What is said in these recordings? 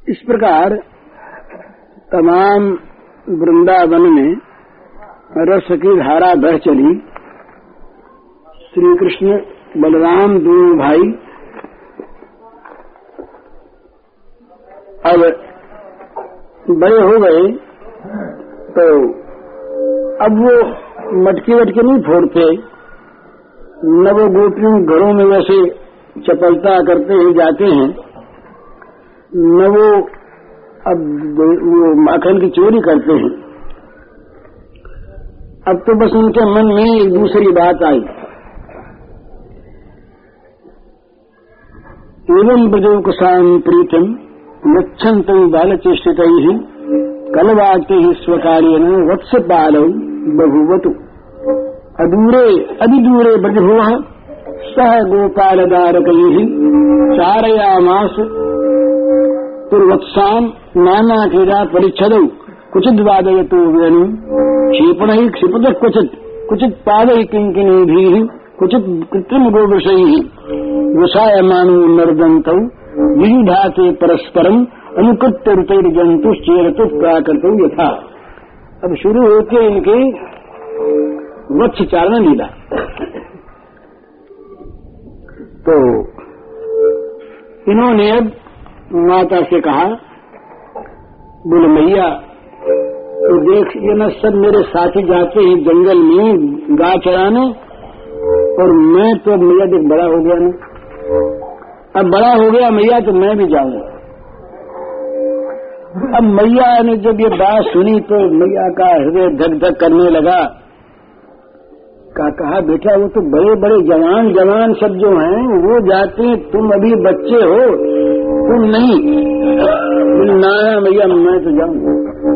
इस प्रकार तमाम वृंदावन में रस की धारा बह चली। श्री कृष्ण बलराम दोनों भाई अब बड़े हो गए तो अब वो मटकी वटकी नहीं फोड़ते, न वो गोपियों घरों में वैसे चपलता करते ही जाते हैं, न वो अब वो माखन की चोरी करते हैं। अब तो बस उनके मन में एक दूसरी बात आई। एवं ब्रजोकसाम प्रीतम गच्छन्त बालचेष्टित कलवाते ही स्वकार्येण वत्स पालौ बहुवतु अदिदूरे ब्रजभुवः सह गोपालदारकैः चारयामास पूर्वत्साम् नाना क्रीडा परिच्छदौ क्वचिद् वादयतो वेणुं क्षिपणैः क्षिपतः क्वचित् पादैः किङ्किणीभिः क्वचित् कृत्रिम गोवृषैः वसायमानो नर्दन्तौ वियुधाते परस्परम् अनुकृत्य ऋतैर्जन्तुश्चेरतु प्राकृतौ यथा। अब शुरू होते इनके वत्स चारण लीला। तो इन्होंने अब माता से कहा, बोले मैया तो देख ये न सब मेरे साथी जाते हैं जंगल में गाय चराने, और मैं तो मैया देख बड़ा हो गया ना, अब बड़ा हो गया मैया तो मैं भी जाऊंगा। अब मैया ने जब ये बात सुनी तो मैया का हृदय धक धक करने लगा। कहा बेटा वो तो बड़े बड़े जवान सब जो हैं वो जाते हैं, तुम अभी बच्चे हो, तुम नहीं। ना मैया मैं तो जाऊंगा।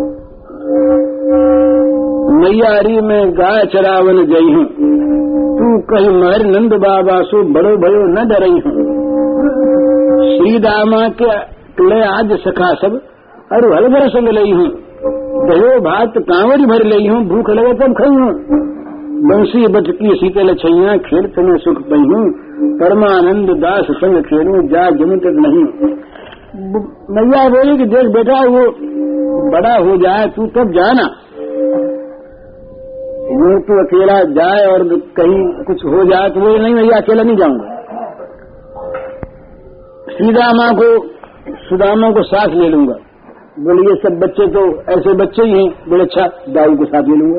मैया अरी मैं गाय चरावन गई हूँ, तू कहीं महर नंद बाबा सो बड़ो भयो न डरई हूँ। श्री दामा के ले आज सखा सब और हल भर संग लई हूँ, दहो भात कांवरी भर लई हूँ, भूख लगे तब खाई हूँ। बंसी बटकी शीतल छैया खेलत में सुख पई हूँ, परमानंद दास संग खेलूं जा जमुत नहीं। मैया बोली कि देख बेटा वो बड़ा हो जाए तू तब जाना, वो तू अकेला जाए और कहीं कुछ हो जाए तो वो नहीं, मैया अकेला नहीं जाऊंगा। सुदामा को साथ ले लूंगा। बोले ये सब बच्चे तो ऐसे बच्चे ही हैं। बोले अच्छा दाऊ को साथ ले लूंगा।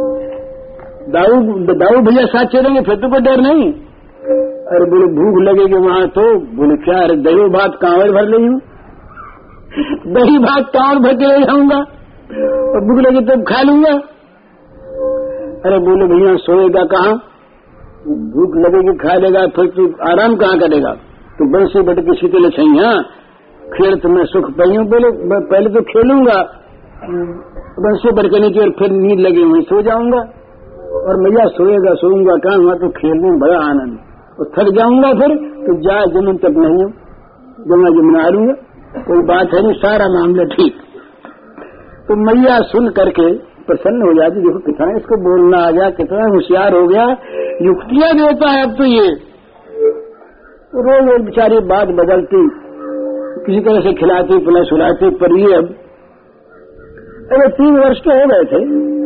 दाऊ भैया साथ चलेंगे फिर तो कोई डर नहीं। अरे बोले भूख लगेगी वहां तो, बोले क्या, अरे दही भात कांवर भर ले हूँ, दही भात कांवर भर के ले जाऊंगा और भूख लगी तब खा लूंगा। अरे बोले भैया सोएगा कहाँ, भूख लगेगी खा लेगा फिर तू आराम कहाँ करेगा। तो बंसी बटकी शीतल छैया खेल मैं सुख पई हूँ। बोले पहले तो खेलूंगा बंसी बटकने की और फिर नींद लगी वहीं सो जाऊंगा, और मैया सोएगा सोऊंगा कहाँ, वहां तो खेलने में बड़ा आनंद, और थक जाऊंगा फिर तो जा जमीन तक नहीं हूँ, जमा जमुना लूंगा, कोई बात है नहीं, सारा मामला ठीक। तो मैया सुन करके प्रसन्न हो जाती, देखो कितना इसको बोलना आ गया, कितना होशियार हो गया, युक्तियां देता है अब तो ये। रोज रोज बेचारी बात बदलती, किसी तरह से खिलाती पुला सुलाती, पर ये अब अरे 3 वर्ष के हो गए थे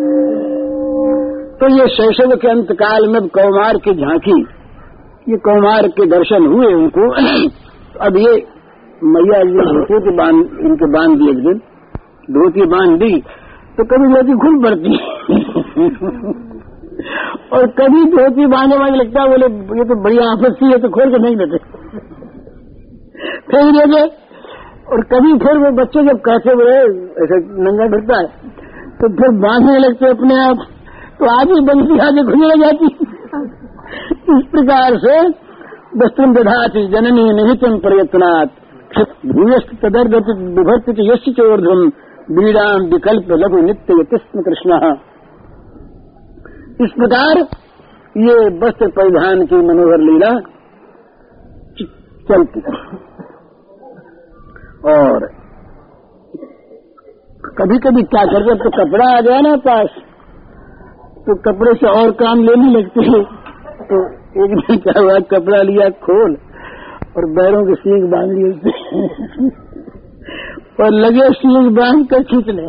तो ये शैशव के अंतकाल में कौमार की झांकी, ये कौमार के दर्शन हुए उनको। अब ये मैया ये धोती इनके बांध दी, एक दिन धोती बांध दी तो कभी धोती खुल पड़ती और कभी धोती बांधने वाले लगता है बोले ये तो बड़ी आपत्ति है तो खोल के नहीं देते फिर देते। और कभी फिर वो बच्चे जब कहते हुए ऐसे नंगा ढकता है तो फिर बांधने लगते अपने आप, तो आगे बंसी आगे खुलने लग जाती। इस प्रकार से वस्त्रम दधाति जननी निहितम प्रयत्नात् भूयस्त तदर्गत विभर्तित यस्य चोर्ध्वम बीड़ाम विकल्प लघु नित्य यतिस्म कृष्ण। इस प्रकार ये वस्त्र परिधान की मनोहर लीला चलती। और कभी कभी क्या करते, अब तो कपड़ा आ गया ना पास तो कपड़े से और काम लेने लगते हैं। तो एक दिन क्या हुआ, कपड़ा लिया खोल और बैरों के सींग बांध लिए और लगे सींग बांध कर खींचने।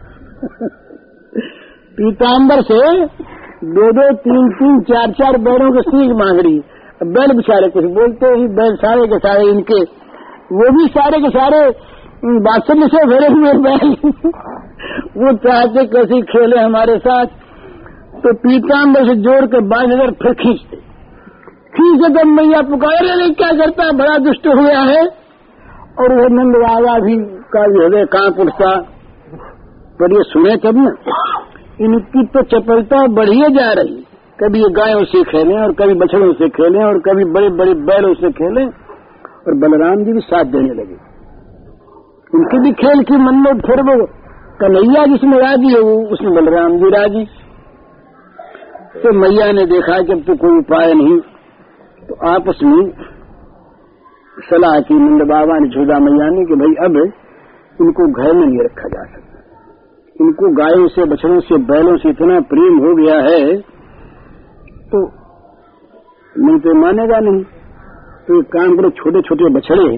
पीताम्बर से 2-2, 3-3, 4-4 बैलों के सींग मांग रही। अब बैल बेचारे कुछ बोलते ही, बैल सारे के सारे इनके, वो भी सारे के सारे बात्सल्य से भरे हुए बैल। वो चाहते कैसे खेले हमारे साथ, तो पीताम्बर से जोड़ के बांधकर फिर खींचते। तब मैया पुकारे, नहीं क्या करता है, बड़ा दुष्ट हुआ है। और वो नंद बाबा भी का हृदय कांप उठता। पर ये सुने तब न, इनकी तो चपलता बढ़िए जा रही। कभी ये गायों से खेलें और कभी बछड़ों से खेलें और कभी बड़े बड़े बैलों से खेलें। और बलराम जी भी साथ देने लगे। उनकी भी खेल की मन में फिर वो कन्हैया जिसमें राजी है, वो उसमें बलराम जी राजी। तो मैया ने देखा जब तो कोई उपाय नहीं, तो आपस में सलाह की नंद बाबा ने, झूला मैया ने, कि भाई अब इनको घर में नहीं रखा जा सकता। इनको गायों से, बछड़ों से, बैलों से इतना प्रेम हो गया है, तो नहीं तो मानेगा नहीं। तो एक काम करो, छोटे छोटे बछड़े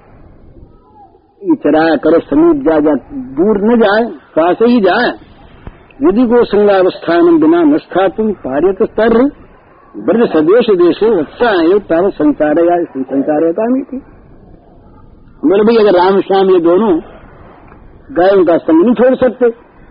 चराया करो, समीप जा दूर न जाए, पास ही जाए। यदि को संगावस्थान बिना नस्था तुम पार्यत स्तर ब्रज सदेश देशे वत्साएं तब संसारता नहीं थी। बोले भाई अगर राम श्याम ये दोनों गायों का संग नहीं छोड़ सकते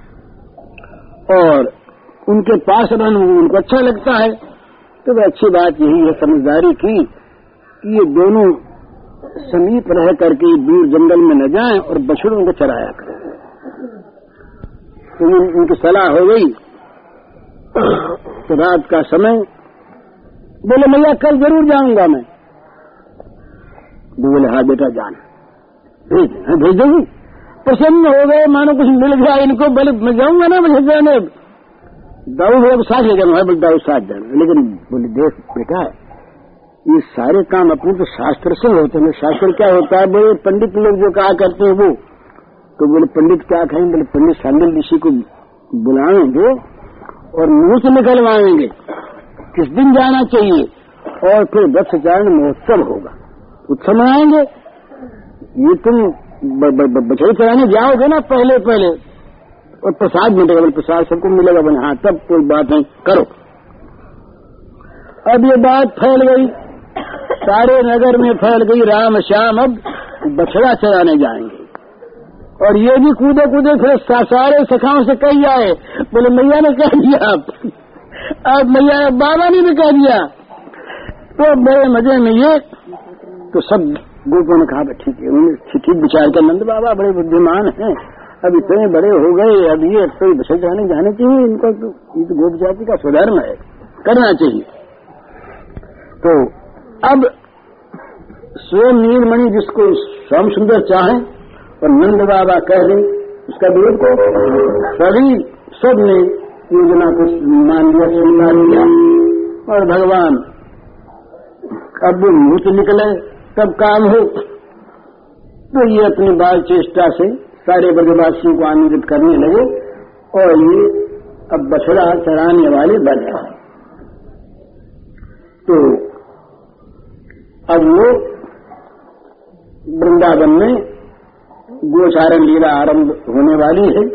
और उनके पास रहना उनको अच्छा लगता है, तो वह अच्छी बात यही है समझदारी की कि ये दोनों समीप रह करके दूर जंगल में न जाएं और बछड़ों को चराया करें। तो उनकी सलाह हो गई। तो रात का समय, बोले मैया कल जरूर जाऊंगा मैं। बोले हाँ बेटा जाना, भेज दूंगी। प्रसन्न हो गए, मानो कुछ मिल गया इनको। बोले मैं जाऊंगा ना, मुझे जाने दाऊद लोग साथ ले जाना है, बोले दाऊद साथ जाना। लेकिन बोले देख बेटा, ये सारे काम अपने तो शास्त्र से होते हैं। शास्त्र क्या होता है, बोले पंडित लोग जो कहा करते हैं वो। तो बोले पंडित क्या कहेंगे, बोले पंडित सांडल ऋषि को बुलाएंगे और मुंह से निकलवाएंगे किस दिन जाना चाहिए, और फिर वत्सचारण महोत्सव होगा, उत्सव मनाएंगे। ये तुम बछड़े चराने जाओगे ना पहले पहले, और प्रसाद मिलेगा, बोले प्रसाद सबको मिलेगा। बोले हाँ तब कोई बात नहीं, करो। अब ये बात फैल गई, सारे नगर में फैल गई, राम श्याम अब बछड़ा चराने जाएंगे। और ये भी कूदे कूदे फिर सारे सखाओं से कही आए। बोले मैया ने कह दिया, अब मैया बाबा ने भी कह दिया। तो बड़े मजे में ये, तो सब गोपों ने कहा ठीक है। उन्हें ठीक विचार कर, नंद बाबा बड़े बुद्धिमान हैं, अब इतने बड़े हो गए, अब ये तो बछड़ चराने जाने चाहिए इनको। तो ये तो गोप जाति का स्वधर्म है, करना चाहिए। तो अब स्वयं नीलमणि जिसको श्याम सुंदर चाहे और नंद बाबा कह दें, उसका विरोध को सभी सब ने योजना को मान लिया, स्वीकार किया। और भगवान अब मुंह से निकले तब काम हो। तो ये अपनी बाल चेष्टा से सारे ब्रजवासियों को आनंदित करने लगे और ये अब बछड़ा चराने वाले बन गए। तो अब वो वृंदावन में गोचारण लीला आरंभ होने वाली है,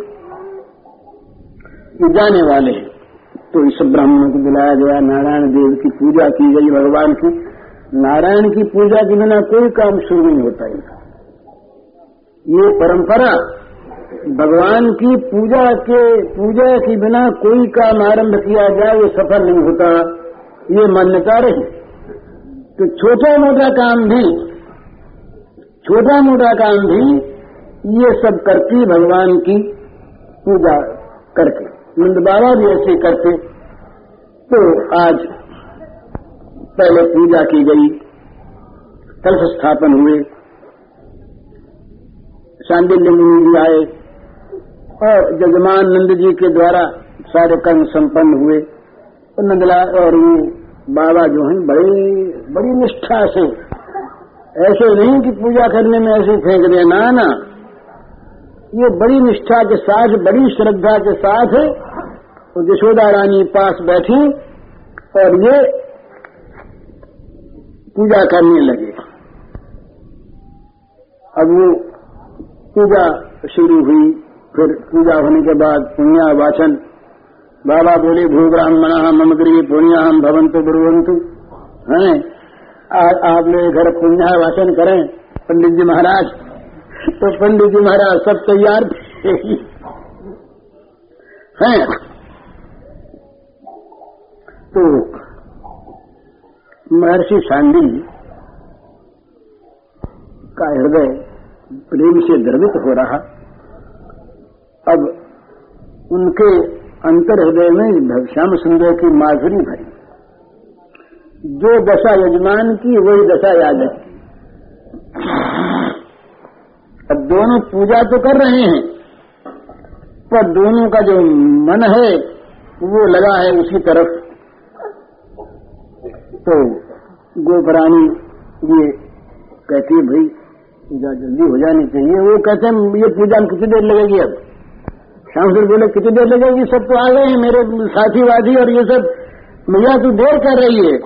ये जाने वाले हैं। तो इस ब्राह्मणों को बुलाया गया, नारायण देव की पूजा की गई, भगवान की। नारायण की पूजा के बिना कोई काम शुरू नहीं होता इनका। ये परंपरा भगवान की पूजा के बिना कोई काम आरंभ किया जाए वो सफल नहीं होता, ये मान्यता रही। तो छोटा मोटा काम भी ये सब करती भगवान की पूजा करके। नंद बाबा भी ऐसे करते। तो आज पहले पूजा की गई, कलश स्थापन हुए, शांडिल्य मुनि जी आए और जजमान नंद जी के द्वारा सारे कर्म संपन्न हुए। और नंदलाल और वो बाबा जो हैं बड़ी निष्ठा से, ऐसे नहीं कि पूजा करने में ऐसे फेंक दे, ना, ये बड़ी निष्ठा के साथ, बड़ी श्रद्धा के साथ वो यशोदा रानी पास बैठी और ये पूजा करने लगे। अब वो पूजा शुरू हुई। फिर पूजा होने के बाद पुण्या वाचन, बाबा बोले भू ब्राह्मणः मम गृहे पुण्याहं भवन्तु ब्रुवन्तु, हैं आप लोग घर पुण्या वाचन करें पंडित जी महाराज। तो पंडित जी महाराज सब तैयार थे हैं। तो महर्षि शांडिल का हृदय प्रेम से द्रवित हो रहा। अब उनके अंतर हृदय में श्याम सुंदर की माधुरी भरी। जो दशा यजमान की वही दशा याजक की। अब दोनों पूजा तो कर रहे हैं, पर दोनों का जो मन है वो लगा है उसी तरफ। तो गोपरानी ये कहती है भाई पूजा जल्दी हो जानी चाहिए। वो कहते हैं ये पूजा में कितनी देर लगेगी। अब श्याम सुंदर बोले कितनी देर लगेगी, सब तो आ गए हैं मेरे साथी वादी और ये सब, मैया तू देर कर रही है।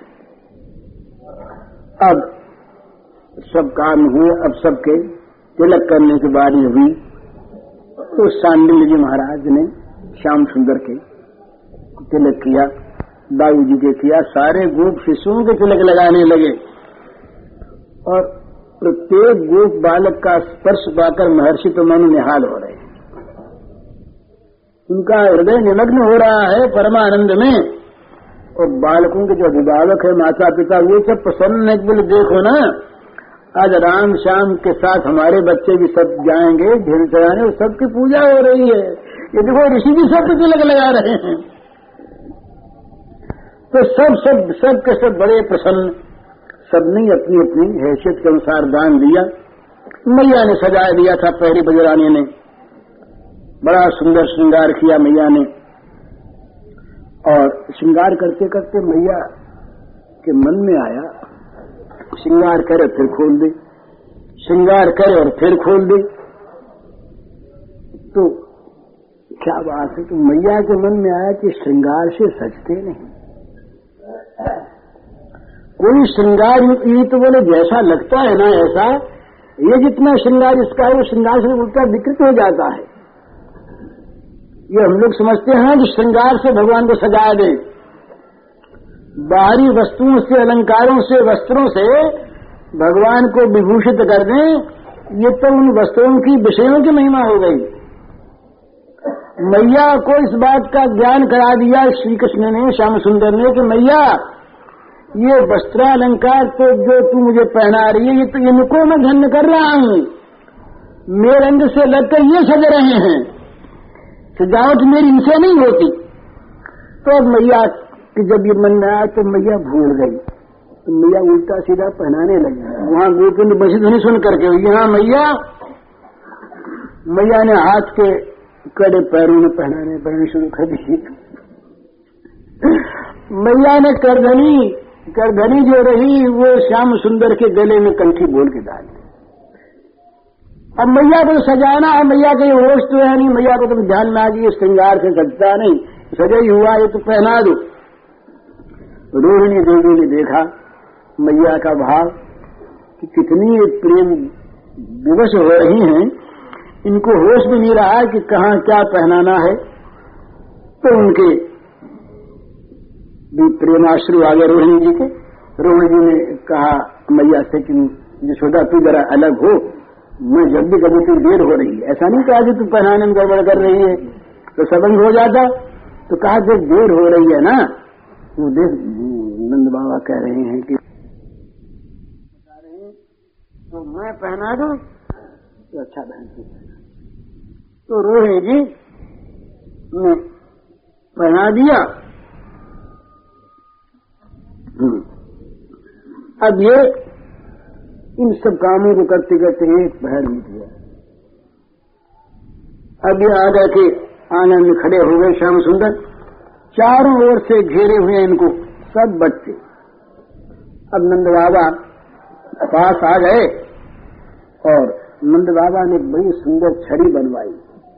अब सब काम हुए, अब सबके तिलक करने की बारी हुई। तो शांडिल्य जी महाराज ने श्याम सुंदर के तिलक किया, दाऊ जी के किया, सारे गोप शिशुओं के तिलक लगाने लगे। और प्रत्येक गोप बालक का स्पर्श पाकर महर्षि तो मन निहाल हो रहे हैं। उनका हृदय निमग्न हो रहा है परमानंद में। और बालकों के जो अभिभावक है माता पिता वो सब प्रसन्न है। बोले देखो ना आज राम श्याम के साथ हमारे बच्चे भी सब जाएंगे ढेर चढ़ाने और सबकी पूजा हो रही है। ये देखो ऋषि भी सबके तिलक लगा रहे हैं। तो सब के सब बड़े प्रसन्न। सबने अपनी अपनी हैसियत के अनुसार दान दिया। मैया ने सजा दिया था, पहली बजरानी ने बड़ा सुंदर श्रृंगार किया मैया ने। और श्रृंगार करते करते मैया के मन में आया श्रृंगार करे फिर खोल दे, श्रृंगार करे और फिर खोल दे। तो क्या बात है, तो मैया के मन में आया कि श्रृंगार से सजते नहीं। कोई श्रृंगार ये तो बोले जैसा लगता है ना ऐसा, ये जितना श्रृंगार इसका है वो श्रृंगार से उल्टा विकृत हो जाता है। ये हम लोग समझते हैं कि श्रृंगार से भगवान को सजा दें, बाहरी वस्तुओं से, अलंकारों से, वस्त्रों से भगवान को विभूषित कर दें। ये तो उन वस्त्रों की विषयों की महिमा हो गई। मैया को इस बात का ज्ञान करा दिया श्री कृष्ण ने, श्याम सुंदर ने, कि मैया ये वस्त्रालंकार तो जो तू मुझे पहना रही है ये तो इनको मैं धन्य कर रहा हूँ। मेरे अंग से लगकर ये सज रहे हैं, सजावट मेरी इनसे नहीं होती। तो अब मैया कि जब ये मन में आया तो मैया भूल गई। तो मैया उल्टा सीधा पहनाने लगी। वहां गोपिंद बसी ध्वनि सुन करके यहाँ मैया ने हाथ के कड़े पैरों में पहनाने शुरू कर दी। मैया ने करधनी जो रही वो श्याम सुंदर के गले में कंठी बोल के डाली। अब मैया को सजाना है, मैया के होश तो है नहीं, मैया को तुम ध्यान में आ गई श्रृंगार से सजता नहीं, सजा ही हुआ ये तो पहना दो। रोहिणी देवी ने देखा मैया का भाव कि कितनी प्रेम विवश हो रही हैं, इनको होश भी नहीं रहा कि कहाँ क्या पहनाना है। तो उनके भी प्रेमाश्रु आ गए रोहिणी जी के। रोहिणी जी ने कहा मैया से कि यशोदा तू जरा अलग हो, मैं जल्दी कभी तू देर हो रही है। ऐसा नहीं कहा कि तू पहनाने में गड़बड़ कर रही है तो सबंग हो जाता। तो कहा जब देर हो रही है ना, वो देख नंद बाबा कह रहे हैं कि बता रहे हैं तो मैं पहना दूं तो अच्छा पहनती। तो रोहिणी जी ने पहना दिया। अब ये इन सब कामों को करते करते एक पहर बीत गया। अब ये आ गए कि आंगन में खड़े हो गए श्याम सुंदर, चारों ओर से घेरे हुए इनको सब बच्चे। अब नंद बाबा पास आ गए और नंद बाबा ने बड़ी सुंदर छड़ी बनवाई,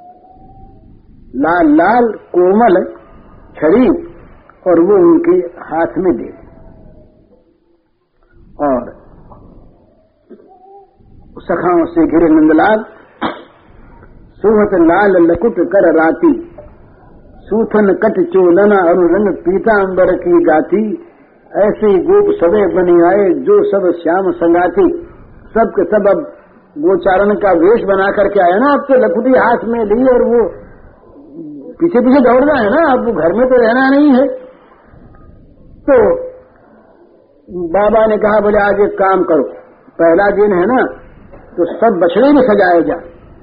लाल लाल कोमल छड़ी, और वो उनके हाथ में दे। और सखाओं से घिरे नंदलाल सुहत लाल लकुट कर राती, सूथन कट चोलना और रंग पीतांबर की गाती, ऐसी गोप सबे बनी आए जो सब श्याम संगाती। सब के सब अब गोचारण का वेश बना करके आया ना, अब तो लकुटी हाथ में ली और वो पीछे पीछे दौड़ रहा है ना, अब वो घर में तो रहना नहीं है। तो बाबा ने कहा बोले आज एक काम करो, पहला दिन है ना तो सब बछड़े में सजाए जा।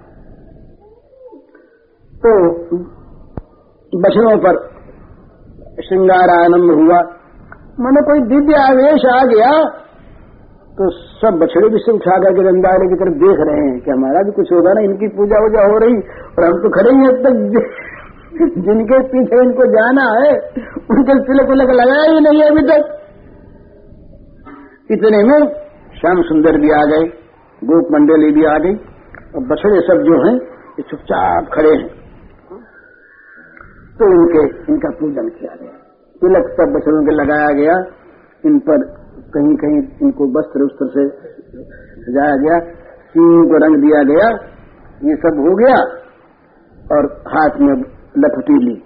तो बछड़ों पर श्रृंगार आरंभ हुआ, मैंने कोई दिव्य आवेश आ गया तो सब बछड़े भी से उठा करके रंगदारे की तरफ देख रहे हैं कि हमारा भी कुछ होगा ना, इनकी पूजा वूजा हो रही और हम तो खड़े ही अब तक जिनके पीछे इनको जाना है उनके तिलक विलक लगाया ही नहीं है अभी तक। इतने में श्याम सुंदर भी आ गए, गोप मंडली भी आ गई और बछड़े सब जो हैं ये चुपचाप खड़े हैं। तो इनका पूजन किया गया, तिलक सब बछड़ों के लगाया गया, इन पर कहीं कहीं इनको वस्त्र उस्त्र से सजाया गया, सींग को रंग दिया गया, ये सब हो गया। और हाथ में लकुटी ली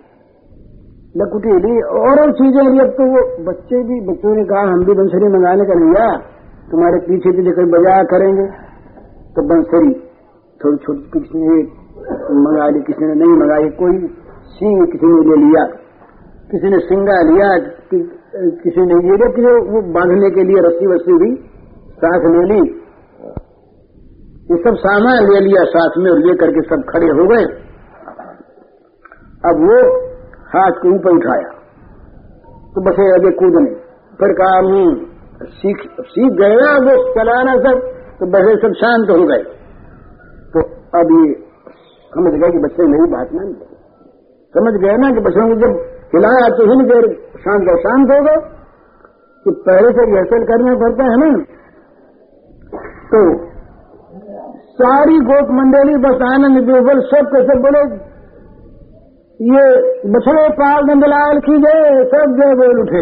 और चीजें ली। अब तो वो बच्चों ने कहा हम भी बंसरी मंगाने का नहीं आया, तुम्हारे पीछे पीछे कोई बजाया करेंगे। तो बंसरी थोड़ी छोटी किसी ने मंगा ली, किसी ने नहीं मंगाई, कोई सींग किसी ने ले लिया, किसी ने सिंगा लिया, किसी ने ये कि वो बांधने के लिए रस्सी वस्सी भी साथ ले ली। ये सब सामान ले लिया साथ में और ले करके सब खड़े हो गए। अब वो हाथ को ऊपर उठाया तो बसे लगे कूदने, फिर कहा सीख गए ना वो चलाना सब, तो बसे सब शांत हो गए। तो अब ये समझ गए कि बच्चे मेरी बात मान गए, समझ गए ना कि बच्चों को जब हिलाया तो ही देर शांत होगा, तो पहले से रिहर्सल करना पड़ता है ना। तो सारी गोप मंडली बस आनंद बेबल सब के सब बोले ये बछड़े पाल नंदलाल की जय, सब जय बोल उठे।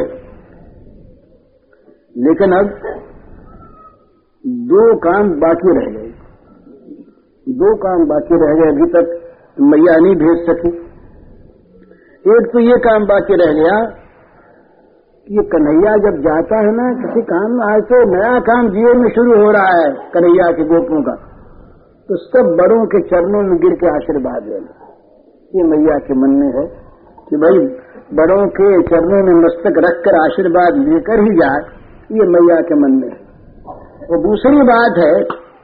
लेकिन अब दो काम बाकी रह गए, अभी तक मैया नहीं भेज सकी। एक तो ये काम बाकी रह गया कि ये कन्हैया जब जाता है ना किसी काम में, आज तो नया काम जीवन में शुरू हो रहा है कन्हैया के गोपों का, तो सब बड़ों के चरणों में गिर के आशीर्वाद ले। ये मैया के मन में है कि भाई बड़ों के चरणों में मस्तक रखकर आशीर्वाद लेकर ही जाए, ये मैया के मन में है। और दूसरी बात है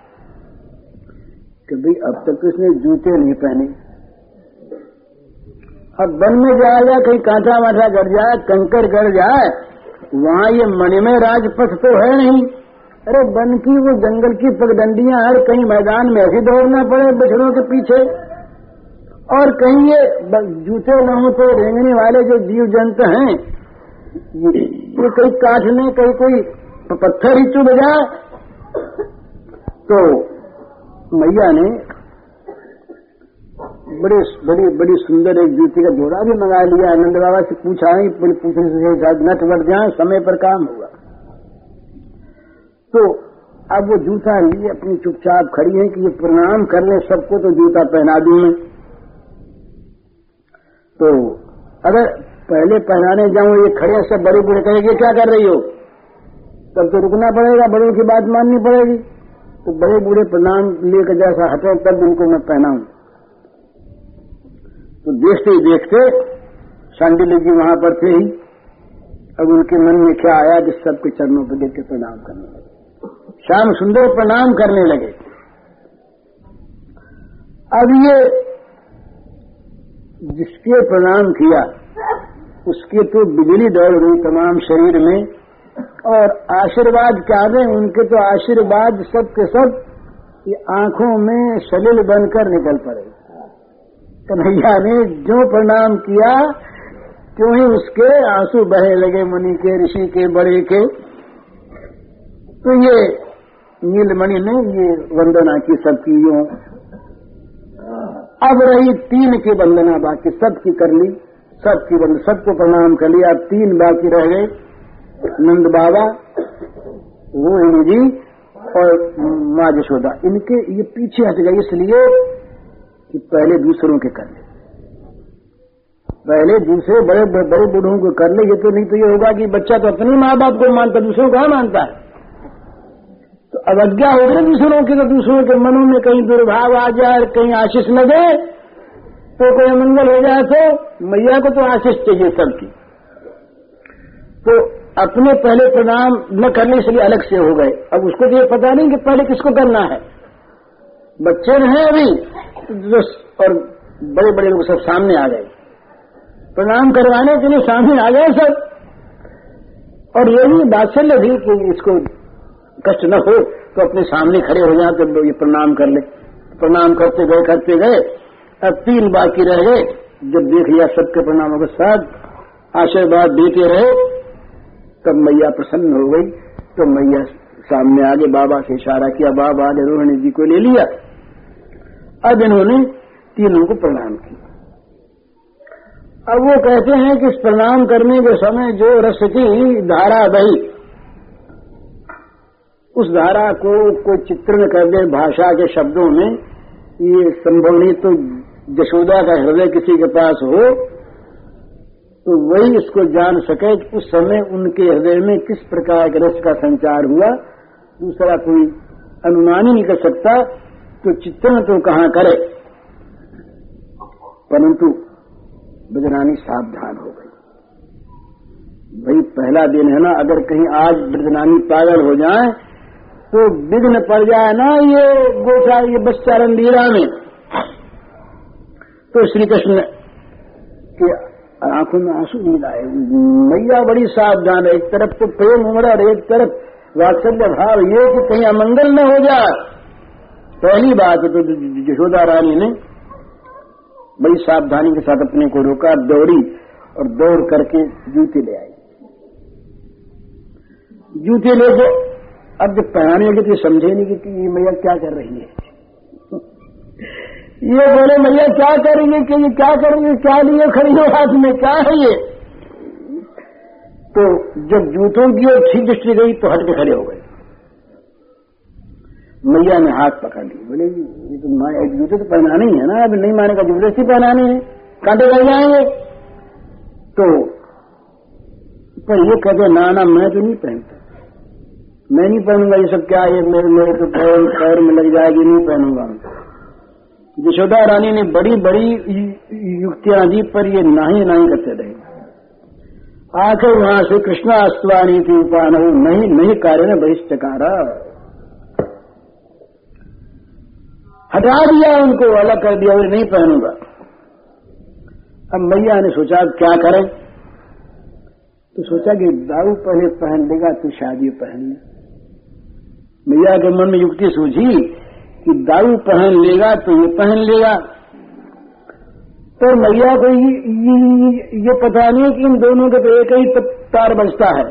कि भाई अब तक तो इसने जूते नहीं पहने, अब वन में जाएगा कहीं कांटा वाटा गड़ जाए, कंकर गड़ जाए, वहां ये मणिमय राजपथ तो है नहीं। अरे वन की वो जंगल की पगडंडियां हर कहीं मैदान में ऐसे दौड़ना पड़े बछड़ों के पीछे, और कहीं ये जूते न हो तो रेंगने वाले जो जीव जंतु हैं ये कहीं काटने, कहीं कोई पत्थर ही चुभ जाए। तो मैया ने बड़ी सुंदर एक जूती का जोड़ा भी मंगा लिया। आनंद बाबा से पूछा है, पूछने से शायद नट बढ़ जाए, समय पर काम होगा। तो अब वो जूता लिए अपनी चुपचाप खड़ी है कि ये प्रणाम करने सबको तो जूता पहना दूं मैं। तो अगर पहले पहनाने जाऊं ये खड़े सब बड़े बूढ़े कहेंगे क्या कर रही हो, तब तो रुकना पड़ेगा, बड़ों की बात माननी पड़ेगी। तो बड़े बूढ़े प्रणाम लेकर जैसा हटे तब उनको मैं पहनाऊं। तो देखते ही देखते शांडिल्य जी वहां पर थे ही, अब उनके मन में क्या आया कि सबके चरणों पर देख के प्रणाम करने लगे। श्याम सुंदर प्रणाम करने लगे। अब ये जिसके प्रणाम किया उसके तो बिजली दौड़ गई तमाम शरीर में, और आशीर्वाद क्या दें, उनके तो आशीर्वाद सब के सब ये आंखों में सलिल बनकर निकल पड़े। कन्हैया ने जो प्रणाम किया त्यों ही उसके आंसू बहे लगे, मुनि के, ऋषि के, बड़े के। तो ये नीलमणि ने ये वंदना की सबकी यूं। अब रही 3 की वंदना बाकी, सबकी कर ली, सबकी वंदना, सबको प्रणाम कर लिया। अब 3 बाकी रह गए, नंद बाबा, रोहिणी जी और माँ यशोदा। इनके ये पीछे हट गए इसलिए कि पहले दूसरों के कर ले, पहले दूसरे बड़े बड़े बूढ़ों को कर ले। ये तो नहीं तो ये होगा कि बच्चा तो अपने माँ बाप को मानता, दूसरों को मानता है, तो अवज्ञा हो गई दूसरों की। तो दूसरों के मनों में कहीं दुर्भाव आ जाए, कहीं आशीष लगे, तो कोई अमंगल हो जाए, तो मैया को तो आशीष चाहिए सबकी। तो अपने पहले प्रणाम न करने से अलग से हो गए। अब उसको तो ये पता नहीं कि पहले किसको करना है। बच्चे हैं अभी और बड़े बड़े लोग सब सामने आ गए, प्रणाम करवाने के लिए सामने आ गए सब। और ये भी बात्सल्य भी कि इसको कष्ट न हो तो अपने सामने खड़े हो जाए तो ये प्रणाम कर ले। प्रणाम करते गए, अब 3 बाकी रह गए। जब देख लिया सबके प्रणामों के साथ आशीर्वाद देते रहे, तब मैया प्रसन्न हो गई। तो मैया सामने आगे बाबा से इशारा किया, बाबा ने रोहिणी जी को ले लिया। अब इन्होंने तीनों को प्रणाम किया। अब वो कहते हैं कि इस प्रणाम करने के समय जो रस की धारा बही, उस धारा को कोई चित्रण कर दे भाषा के शब्दों में, ये संभव नहीं। तो यशोदा का हृदय किसी के पास हो तो वही इसको जान सके कि उस समय उनके हृदय में किस प्रकार के रस का संचार हुआ। दूसरा कोई अनुमान ही नहीं कर सकता। तो चित्रण तो कहाँ करे, परंतु ब्रजरानी सावधान हो गई। भाई पहला दिन है ना, अगर कहीं आज ब्रजरानी पागल हो जाए तो विघ्न पड़ जाए ना ये गोचा, ये बच्चारण लीला में। तो श्री कृष्ण के आंखों में आंसू नहीं आए। मैया बड़ी सावधान है, एक तरफ तो प्रेम उमड़ा और एक तरफ वात्सल्य भाव, ये कि कहीं अमंगल न हो जाए। पहली बात तो यशोदा रानी ने बड़ी सावधानी के साथ अपने को रोका, दौड़ी और दौड़ करके जूते ले आई। जूते लेके अब जब पहनाने लगे तो समझे नहीं कि ये मैया क्या कर रही है। ये बोले मैया क्या करेंगे, कि ये क्या करेंगे, क्या लिए खड़ी हो हाथ में, क्या है ये। तो जब जूतों की ओर ठीक दृष्टि गई तो हट के खड़े हो गए। मैया ने हाथ पकड़ ली, बोले ये तो जूते तो पहनाने ही है ना, अभी नहीं मानेगा, जबरदस्ती पहनाने हैं, कांटे लग जाएंगे। तो पर ये कहते ना मैं तो नहीं पहनता, मैं नहीं पहनूंगा ये सब, क्या है मेरे तो पैर में लग जाएगी, नहीं पहनूंगा। यशोदा रानी ने बड़ी बड़ी युक्तियां दी, पर ये नहीं करते रहे। आखिर वहां से कृष्णास्वानी थी उपान नहीं कार्य ने बहिष्ठकारा, हटा दिया उनको, अलग कर दिया, और नहीं पहनूंगा। अब मैया ने सोचा क्या करें, तो सोचा कि दाऊ पहले पहन लेगा तो शादी पहन ले। मैया के मन में युक्ति सूझी कि दाऊ पहन लेगा तो ये पहन लेगा। तो मैया को ये पता नहीं कि इन दोनों के तो एक ही तार बजता है।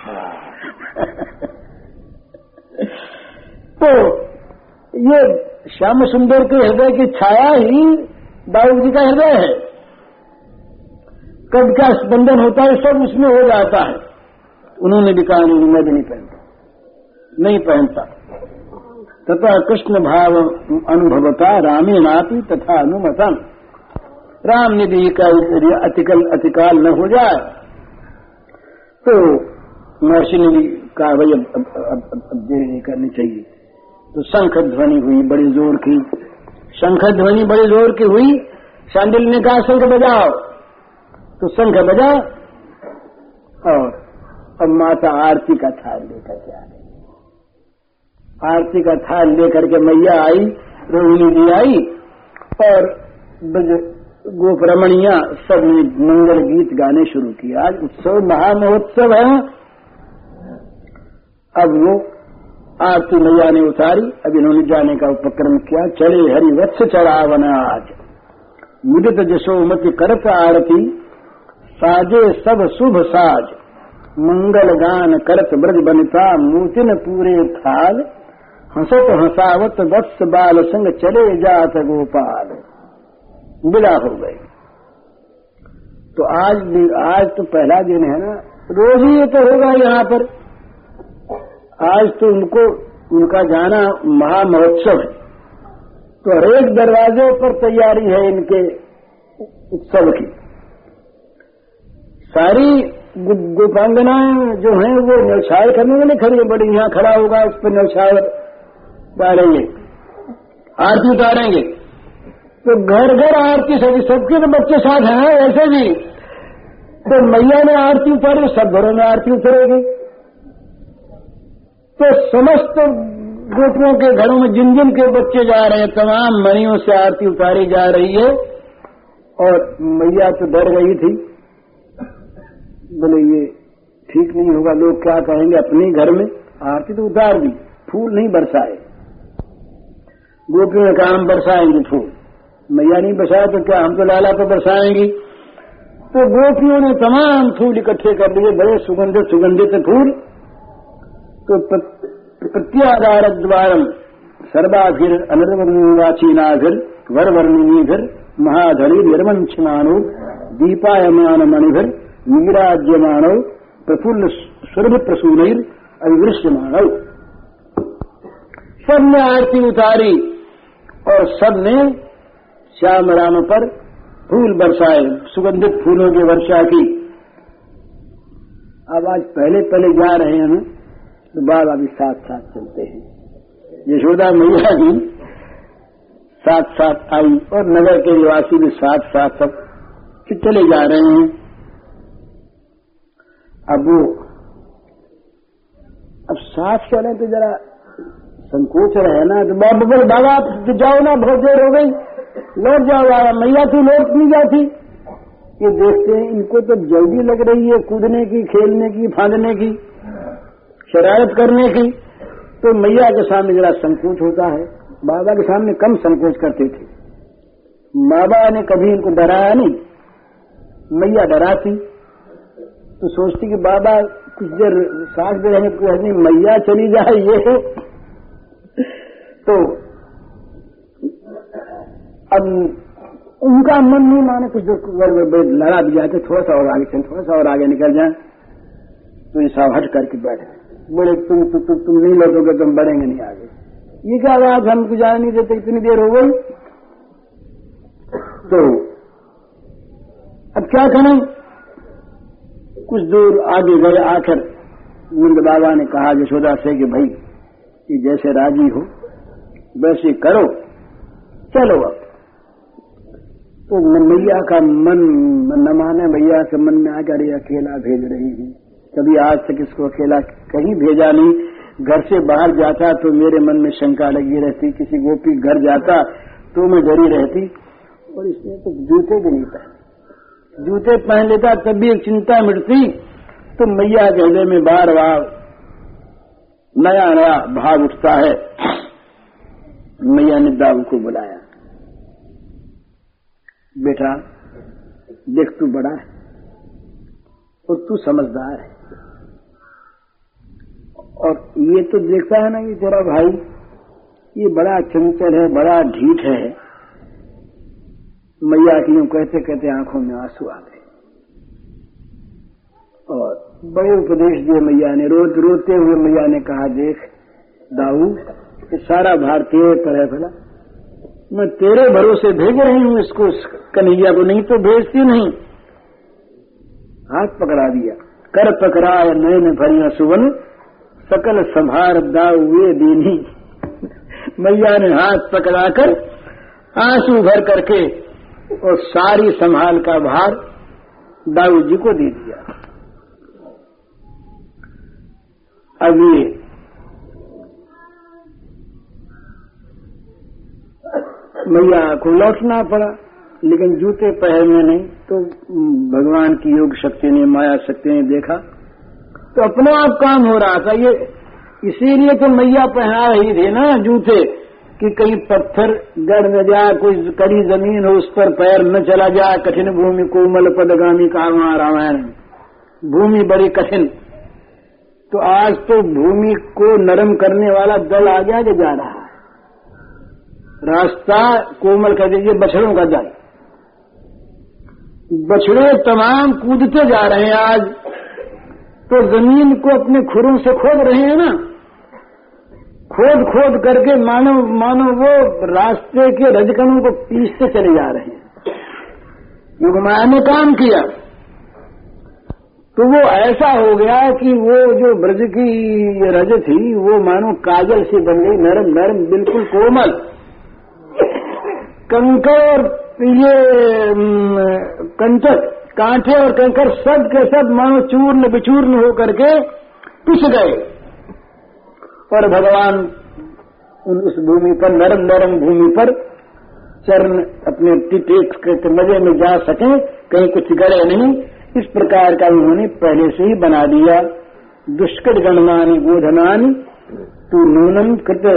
तो ये श्याम सुंदर के हृदय की छाया ही दाऊ जी का हृदय है। कब क्या स्पंदन होता है सब उसमें हो जाता है। उन्होंने भी कहा नहीं, मैं भी नहीं पहनता। तथा कृष्ण भाव अनुभवता रामे नापी तथा अनुमतम, राम निधि का अतिकाल न हो जाए। तो महर्षि ने भी कहा भाई अब देर नहीं करनी चाहिए। तो शंख ध्वनि हुई बड़ी जोर की, शंख ध्वनि बड़ी जोर की हुई। शांडिल ने कहा शंख बजाओ, तो शंख बजा। और अब माता आरती का थाल लेकर के आ गई। आरती का थाल लेकर के मैया आई, रोहिणी जी आई, और गोप रमणिया सब ने मंगल गीत गाने शुरू किए। आज उत्सव महामहोत्सव है। अब वो आरती मैया ने उतारी। अब इन्होंने जाने का उपक्रम किया। चले हरि वत्स चढ़ावन आज, मुदित जशोमति करत आरती, साजे सब शुभ साज, मंगल गान करत ब्रज बनिता, मूर्तिन पूरे थाल, हंसत हंसावत वत्स बाल संग, चले जात गोपाल। विदा हो गए। तो आज तो पहला दिन है ना, रोज ही ये तो होगा यहाँ पर। आज तो उनका जाना महामहोत्सव है। तो हरेक दरवाजे पर तैयारी है इनके उत्सव की। सारी गोपांगनाएं जो हैं वो न्यौछावर करने वाले खड़ी है, बड़ी यहाँ खड़ा होगा, उस पर न्यौछावर डालेंगे, आरती उतारेंगे। तो घर घर आरती सभी, सबके तो बच्चे साथ हैं ऐसे भी। तो मैया ने आरती उतारी, सब घरों में आरती उतरेगी। तो समस्त गोपियों के घरों में जिन जिन के बच्चे जा रहे हैं, तमाम मणियों से आरती उतारी जा रही है। और मैया तो डर गई थी, बोले ये ठीक नहीं होगा, लोग क्या कहेंगे। अपने घर में आरती तो उतार दी, फूल नहीं बरसाए। गोपियों ने कहा हम बरसाएंगे फूल, मैया नहीं बरसाए तो क्या हम तो लाला पर बरसाएंगी। तो गोपियों ने तमाम फूल इकट्ठे कर लिए, बड़े सुगंधित सुगंधित फूल। तो प्रत्यागार द्वारम सर्वाभिर अनर्वचीनाभिर वरवर्णिनीभिर महाधरी निर्वंक्षमानो दीपायमान मणिभिर नीराज्यमानो प्रफुल्ल सुरभि प्रसूनैर अविवृश्यमानो। सबने आरती उतारी और सबने श्याम राम पर फूल बरसाए, सुगंधित फूलों की वर्षा की। अब आज पहले पहले जा रहे हैं ना, तो बाबा भी साथ साथ चलते हैं। यशोदा मैया भी साथ साथ आई और नगर के निवासी भी साथ साथ सब चले जा रहे हैं। अब साथ चले तो जरा संकोच रहे ना, तो बाबा आप जाओ ना, बहुत देर हो गई, लौट जाओ। बाबा मैया तू लौट नहीं जाती। ये देखते हैं इनको तो जल्दी लग रही है कूदने की, खेलने की, फांदने की, शरारत करने की। तो मैया के सामने जरा संकोच होता है। बाबा के सामने कम संकोच करते थे। बाबा ने कभी इनको डराया नहीं, मैया डराती। तो सोचती कि बाबा कुछ देर सांस दे रहे हैं, मैया चली जाए ये। तो अब उनका मन नहीं माने, कुछ देर लड़ा भी जाते, थोड़ा सा और आगे चल, थोड़ा सा और आगे निकल जाए। तो ये सब हट करके बैठे, बोले तुम नहीं लौटोगे, तुम बढ़ेंगे नहीं आगे। ये क्या बात, हमको जाने नहीं देते, इतनी देर हो गई। तो अब क्या करें, कुछ दूर आगे गए। आखिर नंद बाबा ने कहा यशोदा से कि भाई ये जैसे राजी हो वैसे करो, चलो। अब तो मैया का मन न माने, मैया के मन में आकर ये अकेला भेज रही है। कभी आज तक इसको अकेला कहीं भेजा नहीं। घर से बाहर जाता तो मेरे मन में शंका लगी रहती, किसी गोपी घर जाता तो मैं डरी रहती। और इसने तो जूते भी नहीं पहने, जूते पहन लेता तब भी एक चिंता मिटती। तो मैया के हृदय में बार बार नया नया भाव उठता है। मैया ने दाऊ को बुलाया, बेटा देख तू बड़ा है और तू समझदार है, और ये तो देखता है ना कि तेरा भाई ये बड़ा चंचल है, बड़ा ढीठ है। मैया की यूं कहते कहते आंखों में आंसू आ गए और बड़े उपदेश दिए मैया ने। रोते हुए मैया ने कहा, देख दाऊ, ये सारा भार तेरे पर है, भला मैं तेरे भरोसे भेज रही हूं इसको, कन्हैया को, नहीं तो भेजती नहीं। हाथ पकड़ा दिया, कर पकड़ाए नैन भरिया सुवन, सकल संभार दाऊ वे दीनी। मैया ने हाथ पकड़ाकर आंसू भर करके और सारी संभाल का भार दाऊ जी को दे दिया। अब ये मैया को लौटना पड़ा, लेकिन जूते पहनने नहीं। तो भगवान की योग शक्ति ने, माया शक्ति ने देखा तो अपने आप काम हो रहा था। ये इसीलिए तो मैया पहना रही थी ना जूते, कि कहीं पत्थर गड़ न जाए, कोई कड़ी जमीन हो उस पर पैर न चला जाए। कठिन भूमि कोमल पदगामी कहा रामायण, भूमि बड़ी कठिन। तो आज तो भूमि को नरम करने वाला दल आगे आगे जा रहा है। रास्ता कोमल कर दीजिए, बछड़ों का जाए, बछड़े तमाम कूदते जा रहे हैं आज। तो जमीन को अपने खुरों से खोद रहे हैं ना, खोद खोद करके मानो वो रास्ते के रजकणों को पीसते चले जा रहे हैं। युगमाया ने काम किया तो वो ऐसा हो गया कि वो जो ब्रज की रज थी वो मानो काजल से बन गई, नरम नरम बिल्कुल कोमल। कंकर ये कंचक कांटे और कंकर सब के सब मानो चूर्ण विचूर्ण होकर के पिस गए और भगवान उस भूमि पर नरम नरम भूमि पर चरण अपने टेक के मजे में जा सके, कहीं कुछ गड़े नहीं। इस प्रकार का उन्होंने पहले से ही बना दिया। दुष्कृत गणमानि गोधनानि तू नूनम कृत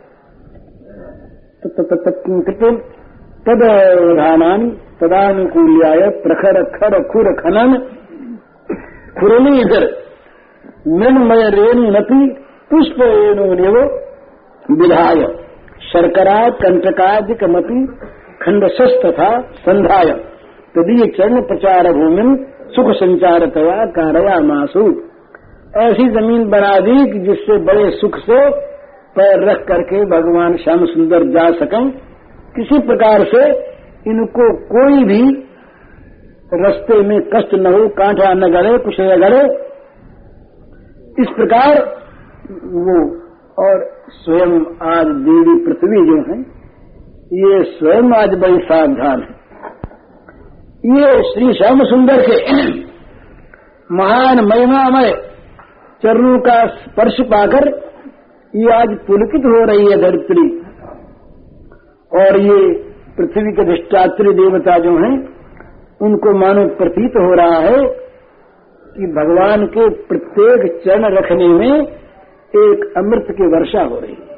तदधानानि तदानुकूल्याय प्रखर खर खुर खनन खुरनीधर मृण्मय रेणु नपि पुष्प रेणु विधाय शर्करा कंटकादिकमपि खंडशस्तथा संधाय तदीय चरण प्रचार भूमि सुख संचारतया कारयामासु। ऐसी जमीन बना दी कि जिससे बड़े सुख से पैर रख करके भगवान श्याम सुंदर जा सकें, किसी प्रकार से इनको कोई भी रास्ते में कष्ट न हो, कांटा न गड़े, कुछ न गड़े। इस प्रकार वो और स्वयं आज देवी पृथ्वी जो है ये स्वयं आज बड़ी सावधान है। ये श्री श्याम सुंदर के महान महिमामय चरणों का स्पर्श पाकर ये आज पुलकित हो रही है धरती। और ये पृथ्वी के अधिष्ठात्री देवता जो हैं उनको मानो प्रतीत हो रहा है कि भगवान के प्रत्येक चरण रखने में एक अमृत की वर्षा हो रही है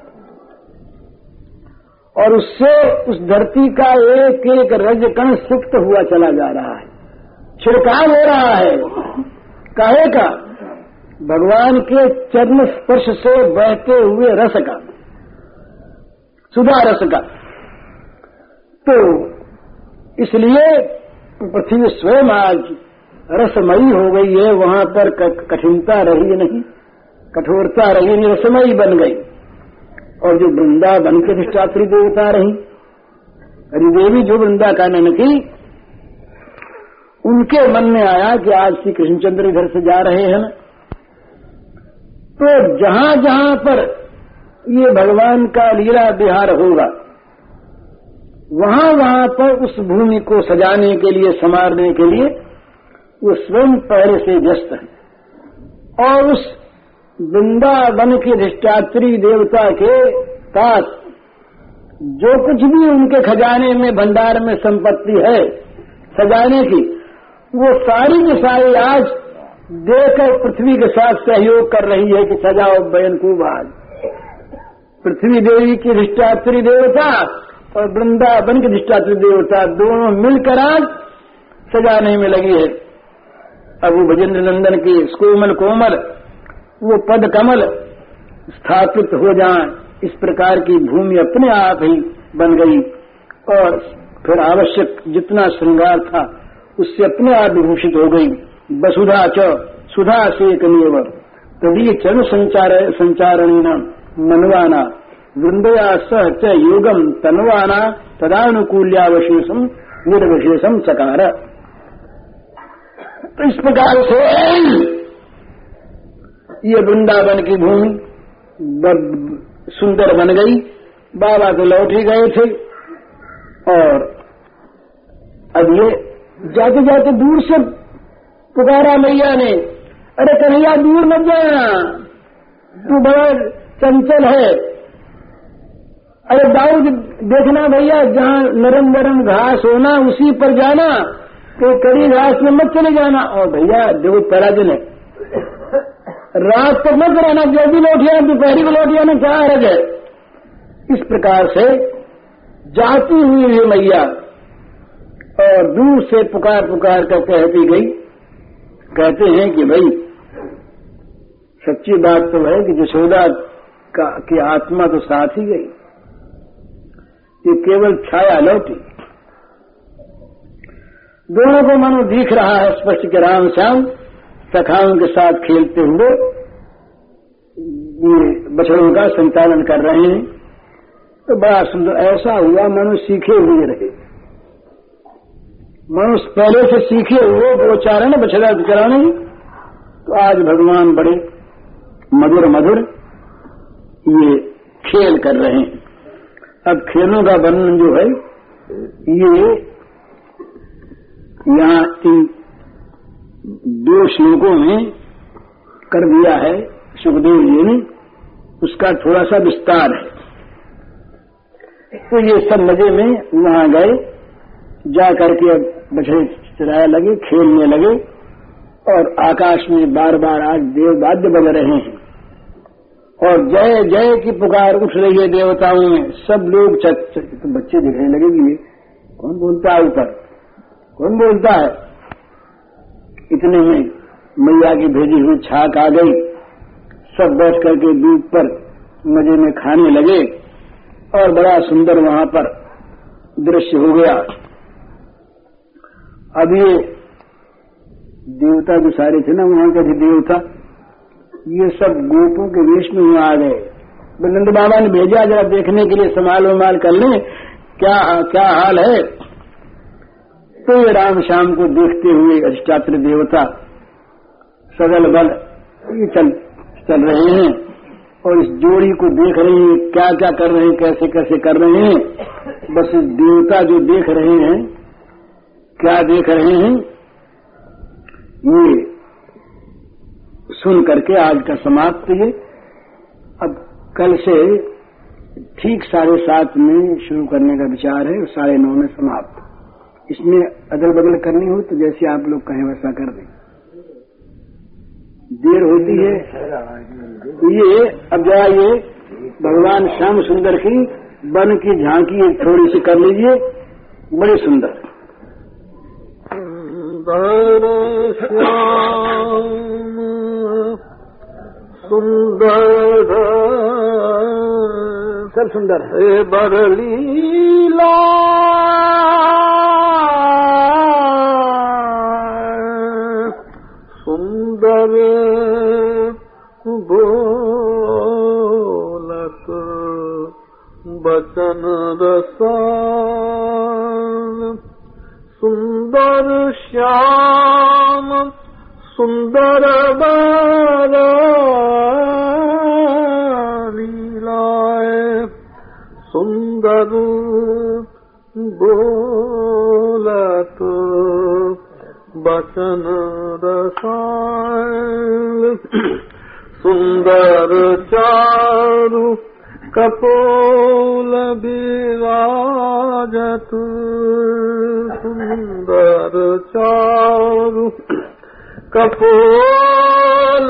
और उससे उस धरती का एक एक रजकण सिक्त हुआ चला जा रहा है, छिड़काव हो रहा है। काहे का? भगवान के चरण स्पर्श से बहते हुए रस का, सुधा रस का। तो इसलिए पृथ्वी स्वयं आज रसमयी हो गई है। वहां पर कठिनता रही नहीं, कठोरता रही नहीं, रसमयी बन गई। और जो वृंदावन के अधिष्ठात्री देवता रही हरिदेवी, जो वृंदा कानन की, उनके मन में आया कि आज श्री कृष्णचंद्र इधर से जा रहे हैं ना, तो जहां जहां पर ये भगवान का लीला विहार होगा वहां वहां पर उस भूमि को सजाने के लिए, संवारने के लिए वो स्वयं पहले से व्यस्त है। और उस वृंदावन के अधिष्ठात्री देवता के पास जो कुछ भी उनके खजाने में, भंडार में संपत्ति है सजाने की, वो सारी की सारी आज देकर पृथ्वी के साथ सहयोग कर रही है कि सजाओ बहन खूब। आज पृथ्वी देवी की अधिष्ठात्री देवता और वृंदावन के अधिष्ठात्री देवता दोनों मिलकर आज सजाने में लगी है। अब वो भजेंद्र नंदन की कोमल कोमल वो पद कमल स्थापित हो जाए, इस प्रकार की भूमि अपने आप ही बन गई। और फिर आवश्यक जितना श्रृंगार था उससे अपने आप विभूषित हो गई। वसुधा च सुधा सेकमेव तदीय चरण संचारणीना मनवाना वृंदया सह च योगम तनवाना तदानुकूल्यावशेषम निर्विशेषम चकार। तो इस प्रकार से ये वृंदावन की भूमि सुंदर बन गई। बाबा तो लौट ही गए थे और अब ये जाते जाते दूर से पुकारा मैया ने, अरे कन्हैया दूर मत जाना, तू बड़ा चंचल है। अरे दाऊद देखना भैया, जहाँ नरम नरम घास होना उसी पर जाना, तो कड़ी घास में मत चले जाना। और भैया देखो पराजन है, रात तक मत रहना, जल्दी लौटिया, दोपहरी को लौटिया ना, क्या हरज है। इस प्रकार से जाती हुई ये मैया और दूर से पुकार पुकार कर कहती गई। कहते हैं कि भाई सच्ची बात तो है कि यशोदा की आत्मा तो साथ ही गई, ये केवल छाया लौटी। दोनों को मानो दिख रहा है स्पष्ट के राम श्याम सखाओं के साथ खेलते हुए ये बछड़ों का संचालन कर रहे हैं। तो बड़ा सुंदर ऐसा हुआ, मनुष्य सीखे हुए रहे। मनुष्य पहले से सीखे हुए वो चाह रहे ना बछड़ा चलाने, तो आज भगवान बड़े मधुर मधुर ये खेल कर रहे हैं। अब खेलों का वर्णन जो है ये यहाँ इन 2 श्लोकों में कर दिया है सुखदेव जी ने, उसका थोड़ा सा विस्तार है। तो ये सब मजे में वहां गए, जा करके अब बछड़े चराया लगे, खेलने लगे, और आकाश में बार बार आज देव वाद्य बज रहे हैं और जय जय की पुकार उठ रही है देवताओं में। सब लोग तो बच्चे दिखने लगेंगे, कौन बोलता है ऊपर, कौन बोलता है। इतने में मैया की भेजी हुई छाक आ गई, सब बैठ करके दूध पर मजे में खाने लगे और बड़ा सुंदर वहां पर दृश्य हो गया। अब ये देवता जो सारे थे ना वहां के देवता, ये सब गोपों के वेश में वहां आ गए। नंद बाबा ने भेजा जरा देखने के लिए, संभाल वमाल कर ले क्या हाल है। तो ये राम श्याम को देखते हुए अधिष्ठात्र देवता सगल बल ये चल रहे हैं और इस जोड़ी को देख रहे हैं, क्या क्या कर रहे हैं, कैसे कैसे कर रहे हैं। बस इस देवता जो देख रहे हैं, क्या देख रहे हैं, ये सुन करके आज का समाप्त। ये अब कल से ठीक 7:30 में शुरू करने का विचार है, 9:30 में समाप्त। इसमें अदल बदल करनी हो तो जैसे आप लोग कहें वैसा कर दें, देर होती है। तो ये अब जरा ये भगवान श्याम सुंदर की वन की झांकी एक थोड़ी सी कर लीजिए, बड़ी सुंदर। श्याम सुंदर सब सुंदर है बरलीला सुंदर बोलत बचन रसान सुंदर श्याम सुंदर लीलाए सुंदर बोलत बचन रसायन सुंदर चारु कपोल विराजत सुंदर चारु कपोल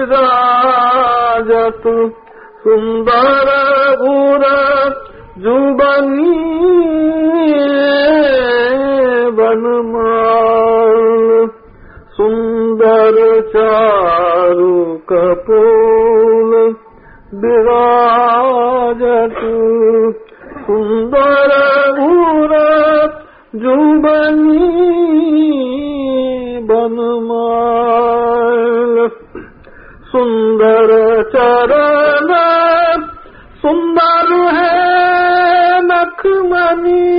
विराजत सुंदर उर जुबनी बनमाल सुंदर चारु कपोल विराजत सुंदर उर जुबनी बनमाल सुंदर चरण सुंदर है नखमनी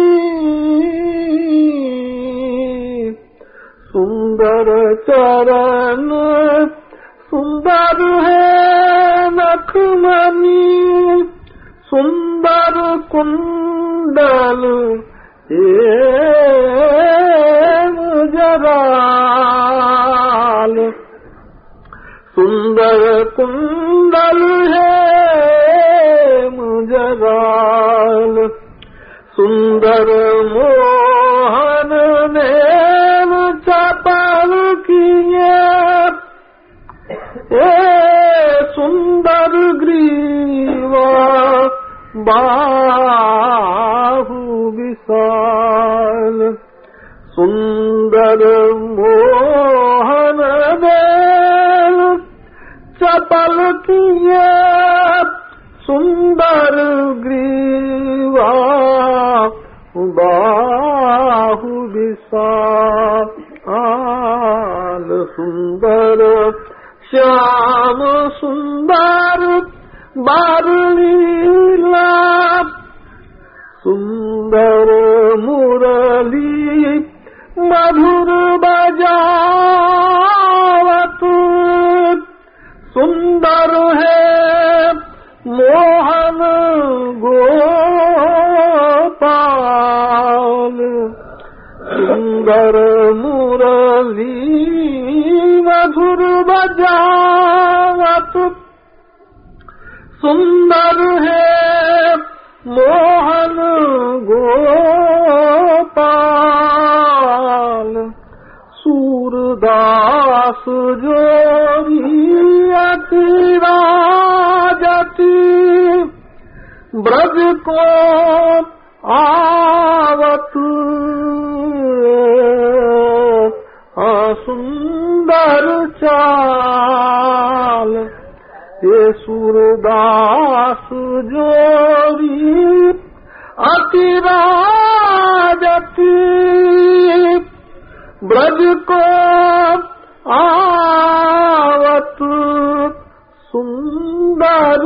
सुंदर चरण सुंदर है नखमनी सुंदर कुंडल जराल सुंदर कुंडल है मुजराल सुंदर मोहन ने चपल किए सुंदर ग्रीवा बाहु विशाल सुंदर मोहन देव चपल किए सुंदर ग्रीवा बाहु विशाल सुंदर श्याम सुंदर बारलीला सुंदर मुरली मधुर बजावत सुंदर है मोहन गोपाल सुंदर मुरली मधुर बजावत सुंदर है मोहन गोपाल सूरदास जोरी अति राजती ब्रज को आवत सुंदर चाल ये सूरदास जोरी अति राजती ब्रज को आवत सुंदर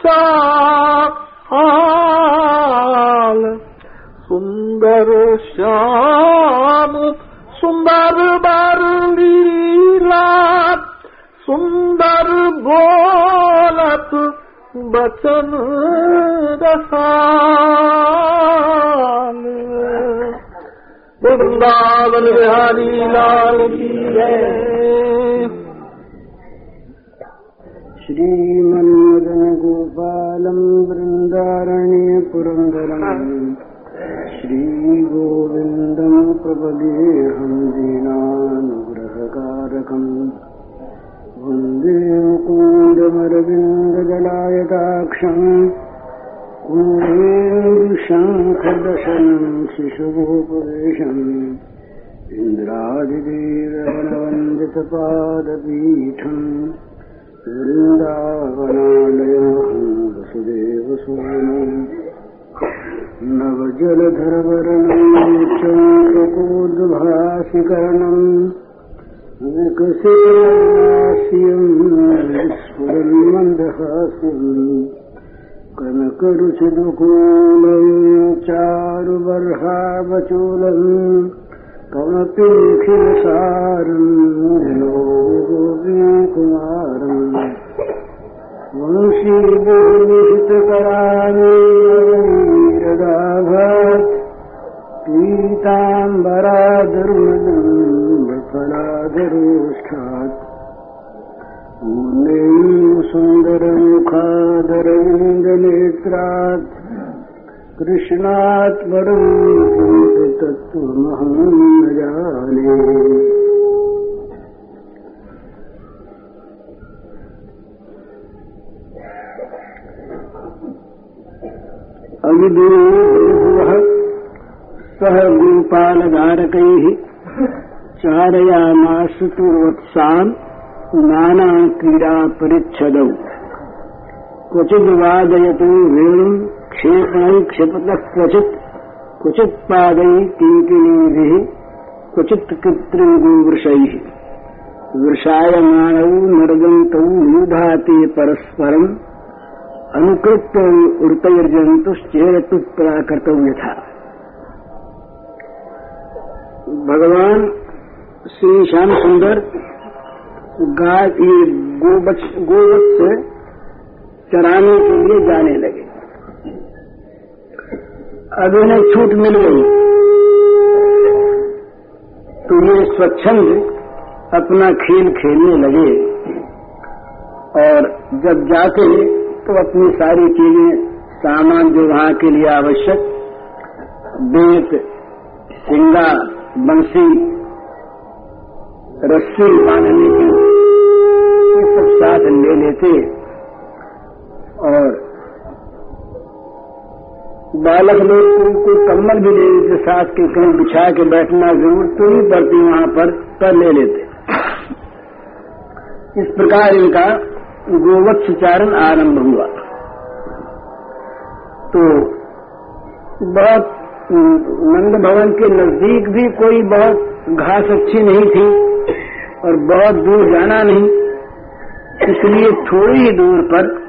चाल सुंदर श्याम सुंदर बारलीला सुंदर बोलत बचन रसाल वृंदावन बिहारी लाल की जय। श्रीमन्मदन गोपालम वृंदारण्य पुरंदरम श्रीगोविंदम प्रपदेहं दीनानुग्रहकारकम् वन्दे मुकुन्दमरविन्ददलायताक्षम् कुन्देन्दुशङ्खदशनं शिशुभूपवेशम् इन्द्रादिदेववनवन्दितपादपीठम् वृन्दावनालयं वसुदेवसुवनम् नवजलधरवरणं चन्द्रकोद्भासिकरणम् विकसितहास्यं स्फुरन्मन्दहास्यं कनकरुचिदुकूलं चारुबर्हावचूलं कमपीखिलसारं गोपीकुमारम् वंशीभूषितकरानीरदाभात् पीताम्बरादरुणदण्डफलादरोष्ठात् पूर्णैः सुन्दरमुखादरविन्दनेत्रात् कृष्णात् परं तत्त्वमहं न जाने। अविदुः सह गोपालधारकैः चारयामास वत्सान् नाना क्रीडा परिच्छदौ क्वचिद् वादयतु वेणुं क्षेपणैः क्षिपतः क्वचित् पादैः किङ्किणीभिः क्वचित् कृत्रिमगोवृषैः वृषायमाणौ नर्दन्तौ यूधाते परस्परम् अनुकृत्य उर्तैर्जन्तुश्चेरतु प्राकृतौ यथा। भगवान श्री श्याम सुंदर गोवत्स चराने के लिए जाने लगे। अब इन्हें छूट मिल गई तो ये स्वच्छंद अपना खेल खेलने लगे और जब जाके तो अपनी सारी चीजें सामान जो वहां के लिए आवश्यक बेत सिंगा बंसी रस्सी बांधने की ये सब साथ ले लेते और बालक लोग कोई कम्बल भी ले लेते साथ के कहीं बिछा के बैठना जरूरत तो नहीं पड़ती वहां पर ले लेते। इस प्रकार इनका गोवत्स चारण आरंभ हुआ। तो बहुत नंद भवन के नजदीक भी कोई बहुत घास अच्छी नहीं थी और बहुत दूर जाना नहीं, इसलिए थोड़ी ही दूर पर